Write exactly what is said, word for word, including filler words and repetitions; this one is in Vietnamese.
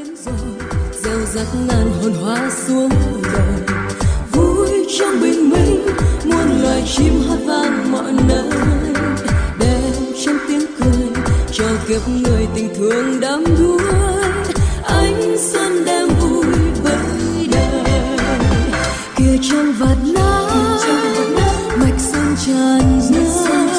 gieo rắc ngàn hồn hoa xuống đời, vui trong bình minh muôn loài chim hót vang mọi nơi, đem trong tiếng cười cho kiếp người tình thương đắm đuối, ánh xuân đem vui với đời. Kia trong vạt nắng mạch sương tràn ra